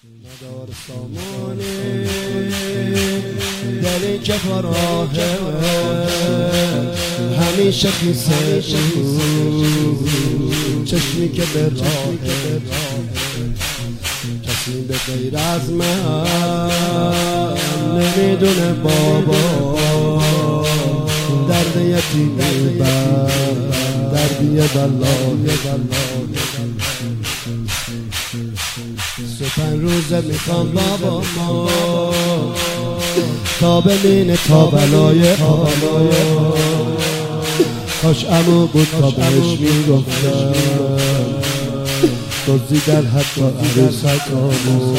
مدار سامانه دلی که فراهه همیشه خیسه چشمی که به راهه کسی به غیر از من نمیدونه بابا درد یتیمی بر دردی بلای سپن روزه میخوام بابا ما تا ببینه تا بلای کاش عمو بود تا بهش میگفتم دزدیدن حتی عروسکامو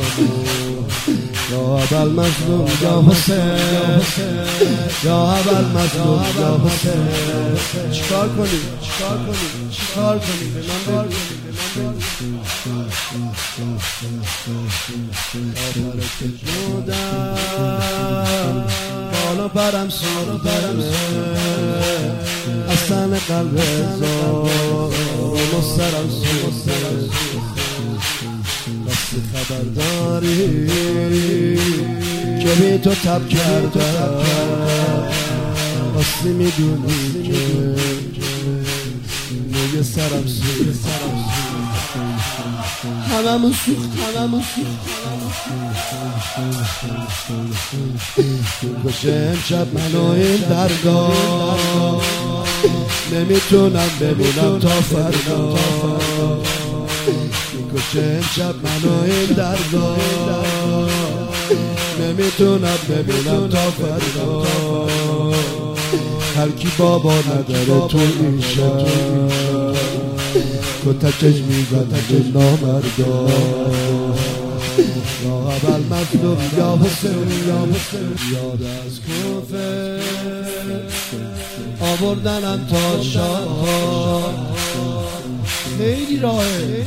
یا اول مظلوم یا حسین یا اول مظلوم یا حسین چیکار کنی به من بگو آخره که جودم بالا برم از تن قلب زار مسترم بس خبرداری که بی تو تب کردم بسی میدونی که موی سرم هممون سوخت کشه امشب منو این درگاه نمیتونم ببینم تا فردا کشه امشب منو این درگاه نمیتونم ببینم تا فردا هر کی بابا نداره تو این شب کتکش میزنه نامردا یا اول مظلوم یا حسین یاد از کوفه آوردنم تا شاه خیلی راهه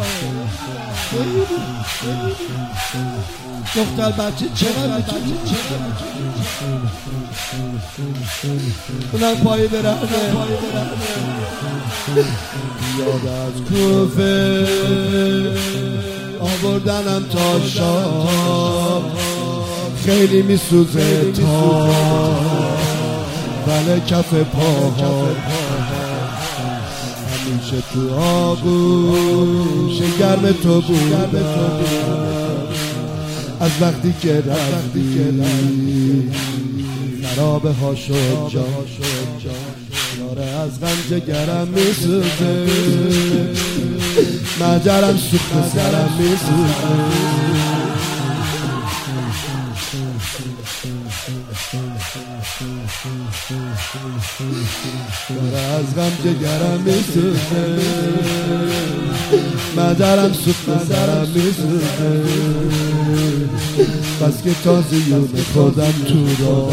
دختر بچه چقدر میتونی اونم پایی برهنه یاد از کوفه آوردنم تا شام خیلی میسوزه تا بله کف پاها همیشه تو آغوش گرم تو بودم از وقتی که رفتی خرابه ها شد جا یاره از غم جگرم میسوزه مجرم سوخت سرم میسوزه یاره از غم جگرم میسوزه مجرم سوخت سرم میسوزه بس که تازیون خودم تو را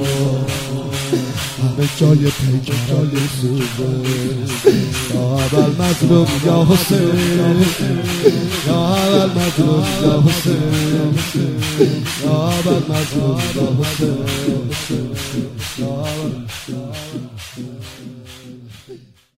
همه جای پیکرهای سوزه یا اول مظلوم یا حسین یا اول مظلوم یا حسین یا اول مظلوم یا حسین یا اول